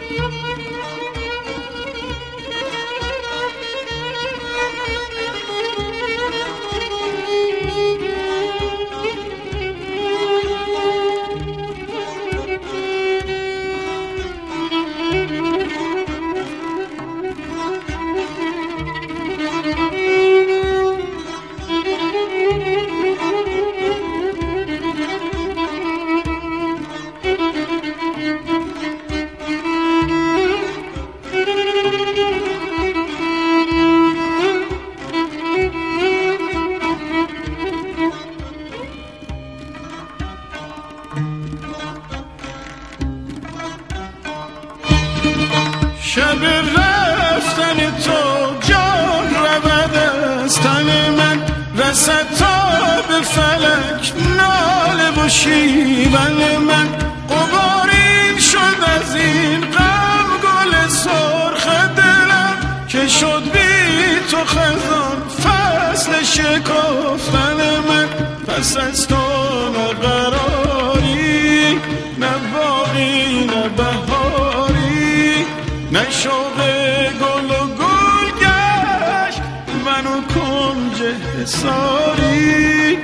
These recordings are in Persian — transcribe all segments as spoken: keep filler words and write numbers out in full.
شب رفتن تو جان رود از تن من، رسد تا به فلک ناله و شیون من. غبارین شد از این غم گل سرخ دلم، که شد بی تو خزان فصل شکفتن من. پس از تو نه قراری، نه باقی نه بهاری، نه شوق گل و گل گشت منو کنج حصاری.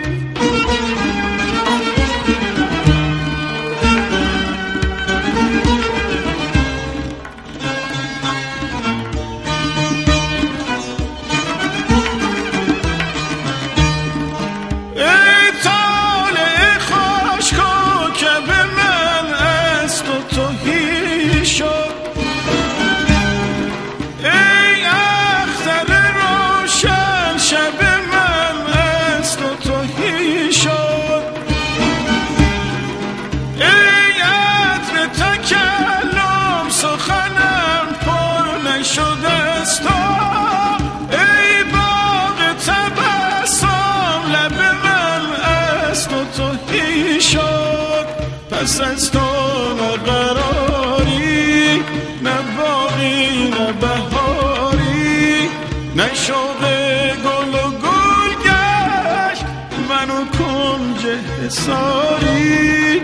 ای طالع خوش کوکب من از تو تهی شد، شب من از تو تهی شد. ای عطر تکلم سخنم پر نشد از تو، ای باغ تبسم لب من از تو تهی شد. پس از تو نه قراری، نه باقی نه بهاری، نه شوق کنج حصاری.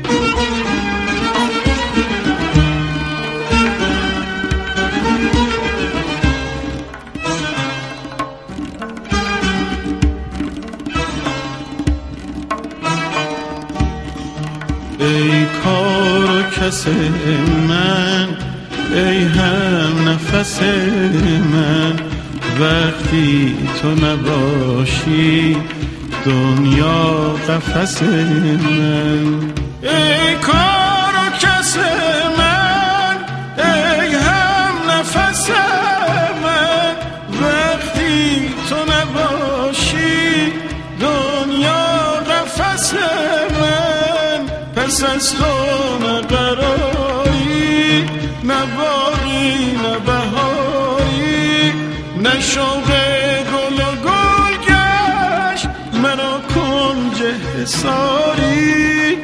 ای کار و کس من، ای هم نفس من، وقتی تو نباشی دنیا قفس من. ای کار و کس من، ای هم نفس من، وقتی تو نباشی دنیا قفس من. پس از تو نه قراری، نه باقی نه بهاری، نه شوق گل و گل گشت منو کنج حصاری.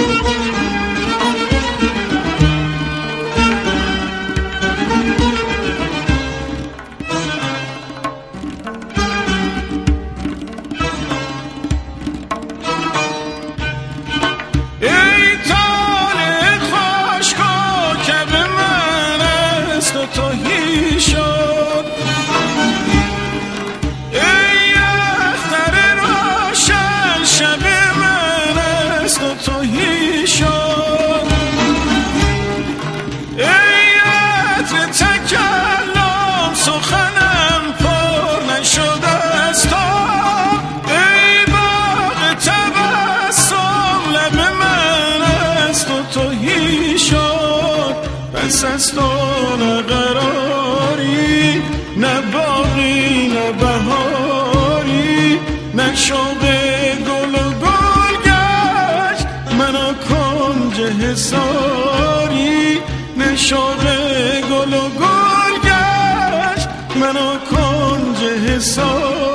ای طالع خوش کوکب من از تو تهی شد، ای اختر روشن شب من از تو تهی شد. ای عطر تکلم سخنم پر نشد از تو، ای باغ تبسم لب من از تو تهی شد. پس از تو نه قراری، نه باقی نه بهاری، نه شوق گل و گل گشت منو کنج حصاری. نه شوق گل و گل گشت منو کنج حصاری.